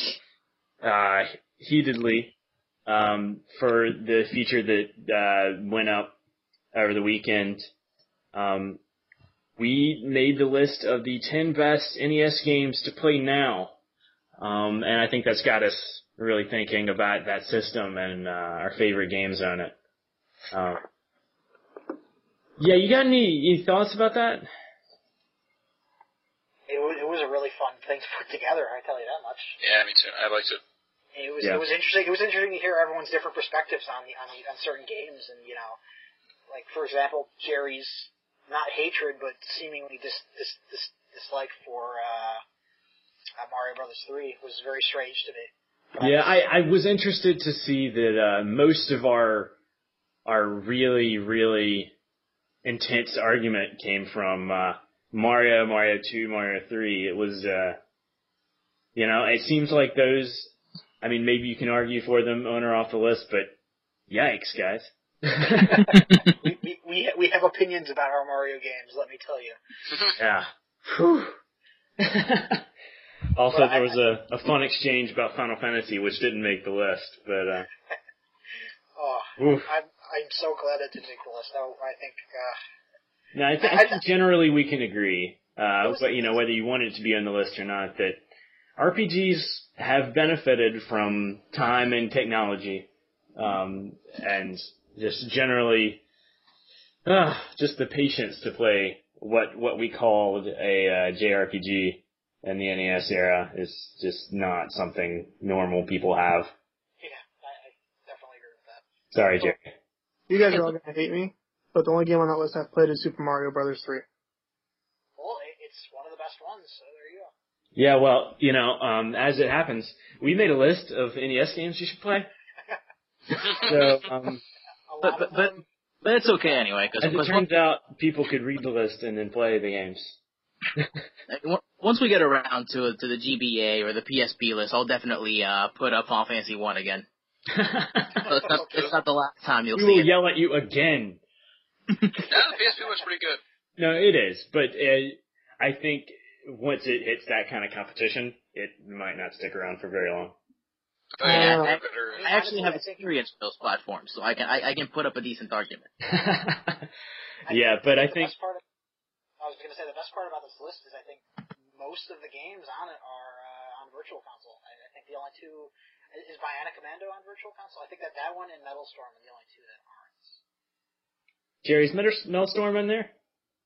uh, heatedly. Um, for the feature that uh, went up over the weekend, um, we made the list of the ten best N E S games to play now, um, and I think that's got us really thinking about that system and uh, our favorite games on it. Um, yeah, you got any, any thoughts about that? It was, it was a really fun thing to put together, I tell you that much. Yeah, me too. I liked it. It was yeah. it was interesting. It was interesting to hear everyone's different perspectives on the on the on certain games, and you know, like for example, Jerry's not hatred but seemingly dis, dis, dis, dislike for uh, uh, Mario Brothers three was very strange to me. But yeah, I, I was interested to see that uh, most of our our really really intense argument came from uh, Mario, Mario two, Mario three. It was, uh, you know, it seems like those. I mean, maybe you can argue for them on or off the list, but yikes, guys. we, we, we, we have opinions about our Mario games, let me tell you. Yeah. Whew. Also, well, there I, was a, a fun exchange about Final Fantasy, which didn't make the list, but, uh. oh, oof. I'm, I'm so glad it didn't make the list. I, I think, uh. No, I, th- I think generally we can agree, uh, was, but, you know, whether you want it to be on the list or not, that R P Gs have benefited from time and technology, um, and just generally, uh, just the patience to play what what we called a uh, J R P G in the N E S era is just not something normal people have. Yeah, I, I definitely agree with that. Sorry, Jerry. You guys are all gonna hate me, but the only game on that list I've played is Super Mario Brothers three. Well, it's one of the best ones, so there you go. Yeah, well, you know, um, as it happens, we made a list of N E S games you should play. so, um, but, but, but, But it's okay anyway, As it because turns out, people could read the list and then play the games. once we get around to to the G B A or the P S P list, I'll definitely uh, put up Final Fantasy one again. So it's, not, it's not the last time you'll we see will it. yell at you again. Yeah, the P S P one's pretty good. No, it is, but uh, I think once it hits that kind of competition, it might not stick around for very long. Oh, yeah, Uh, I, better, I actually have experience with those platforms, so I can I, I can put up a decent argument. Yeah, but I the think best part of, I was going to say the best part about this list is I think most of the games on it are uh, on Virtual Console. I, I think the only two is Bionic Commando on Virtual Console. I think that that one and Metal Storm are the only two that aren't. Jerry's Maelstrom in there?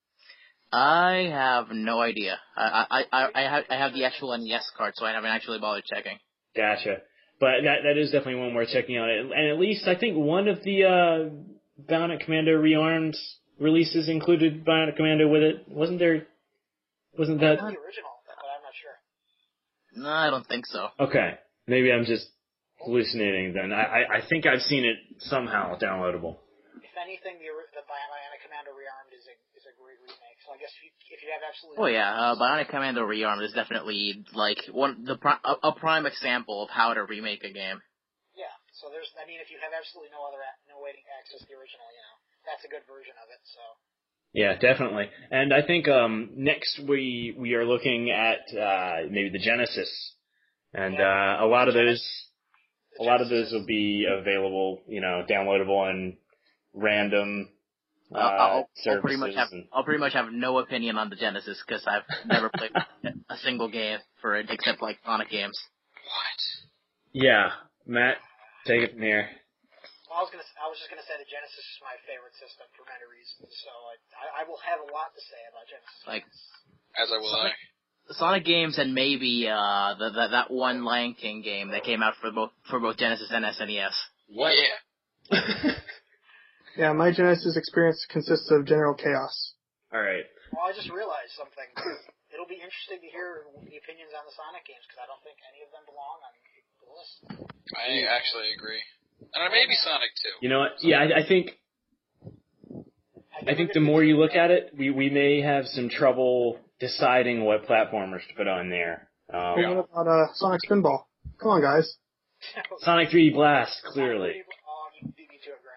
I have no idea. I I I, I have I have the actual N E S card, so I haven't actually bothered checking. Gotcha. But that that is definitely one worth checking out. And at least I think one of the uh, Bionic Commando Rearmed releases included Bionic Commando with it. Wasn't there? Wasn't that? The original, but I'm not sure. No, I don't think so. Okay. Maybe I'm just hallucinating then. I, I, I think I've seen it somehow downloadable. If anything, the, the Bionic Commando Rearmed is a is a great remake. So I guess if you, if you have absolutely Oh yeah, uh, Bionic Commando Rearmed is definitely like one the pri- a, a prime example of how to remake a game. yeah. So there's I mean if you have absolutely no other a- no way to access the original, you know, that's a good version of it. So Yeah, definitely. And I think um, next we we are looking at uh, maybe the Genesis, and uh, a lot of those a lot of those will be available, you know, downloadable on random uh, Uh, I'll, services. I'll pretty much have and, I'll pretty much have no opinion on the Genesis because I've never played a single game for it except like Sonic games. What? yeah, Matt, take it from here. well, I was gonna I was just gonna say the Genesis is my favorite system for many reasons. So I I, I will have a lot to say about Genesis. Like As I will Sonic, I. Sonic games and maybe uh the, the that one Lion King game that came out for both for both Genesis and S N E S. What? Yeah. Yeah, my Genesis experience consists of General Chaos. All right. Well, I just realized something. It'll be interesting to hear the opinions on the Sonic games because I don't think any of them belong on the list. I actually agree. And maybe Sonic too. You know what? Yeah, I, I think I think the more you look at it, we we may have some trouble deciding what platformers to put on there. Um, Well, what about uh, Sonic Spinball? Come on, guys. Sonic three D Blast, clearly. Oh, you beat me to it, Grant.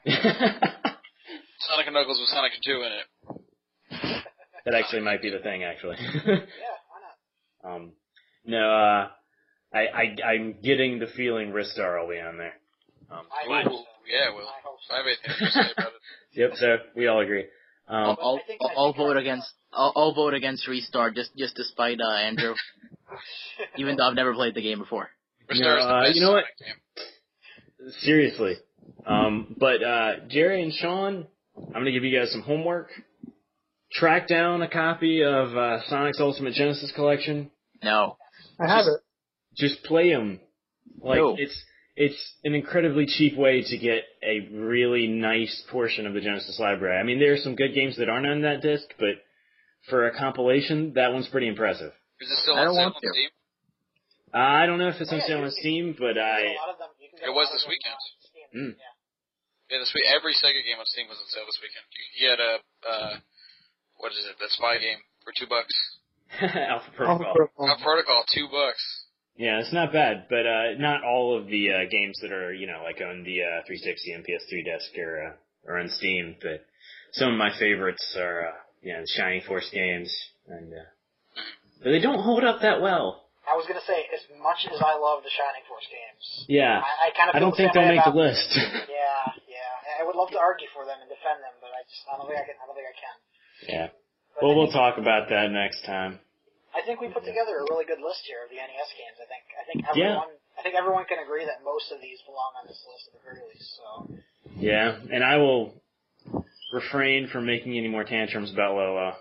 Sonic and Knuckles with Sonic two in it. That actually might be the thing, actually. Yeah, why not? um, no, uh, I, I, I'm getting the feeling Ristar will be on there. Um, I Ooh, hope so. yeah, well, I hope so. I have anything to say about it. yep, so we all agree. I'll, Um, I'll, I think- I'll, I I'll think vote our- against I'll, I'll vote against Restart just just to spite uh, Andrew, even though I've never played the game before. Restart is the No, uh, best you know what? Sonic game. seriously. Um, but, uh, Jerry and Sean, I'm gonna give you guys some homework. Track down a copy of, uh, Sonic's Ultimate Genesis Collection. No. I have it. Just play them. Like, No. it's, it's an incredibly cheap way to get a really nice portion of the Genesis library. I mean, there are some good games that aren't on that disc, but for a compilation, that one's pretty impressive. Is it still I on don't sale want on to. Steam? Uh, I don't know if it's on Yeah, sale you on can- Steam, but You can I, get a lot of them- you can get It a was lot this of them weekend. on Steam. Mm. Yeah. Yeah, this week every Sega game on Steam was on sale this weekend. You could get a uh, what is it? That spy game for two bucks. Alpha Alpha Protocol. Protocol. Alpha Protocol, two bucks. Yeah, it's not bad, but uh, not all of the uh, games that are, you know, like on the uh, three sixty and P S three disc are, uh, are on Steam. But some of my favorites are, uh, you know, the Shining Force games, and uh, but they don't hold up that well. I was gonna say, as much as I love the Shining Force games, Yeah, I, I kind of I don't think they'll make the list. Yeah, yeah. I would love to argue for them and defend them, but I just I don't think I can. I don't think I can. Yeah. But Well, I we'll think, talk about that next time. I think we put together a really good list here of the N E S games. I think I think Yeah. everyone I think everyone can agree that most of these belong on this list at the very least. So Yeah, and I will refrain from making any more tantrums about Lola.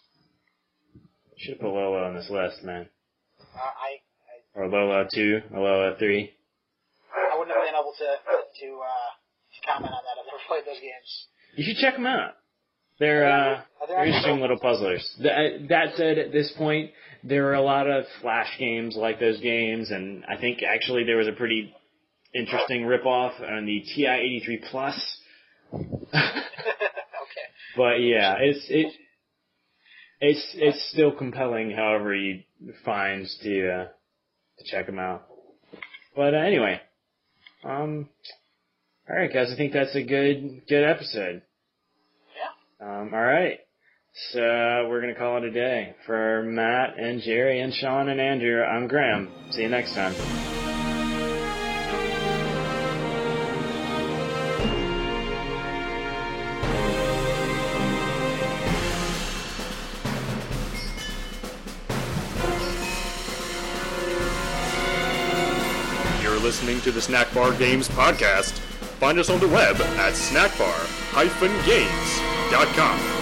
Should have put Lola on this list, man. uh, I, I Or Lola two, or Lola three. I wouldn't have been able to to uh, to comment on that. I've never played those games. You should check them out. They're, uh, Are they they're on interesting sale? little puzzlers. That, that said, at this point, there are a lot of Flash games like those games, and I think actually there was a pretty interesting ripoff on the T I eighty-three Plus. But yeah, it's it it's it's still compelling. However, you find to uh, to check them out. But uh, anyway, um, all right, guys, I think that's a good good episode. Yeah. Um, all right, so we're gonna call it a day. For Matt and Jerry and Sean and Andrew, I'm Graham. See you next time. Listening to the Snack Bar Games podcast. Find us on the web at snack bar dash games dot com.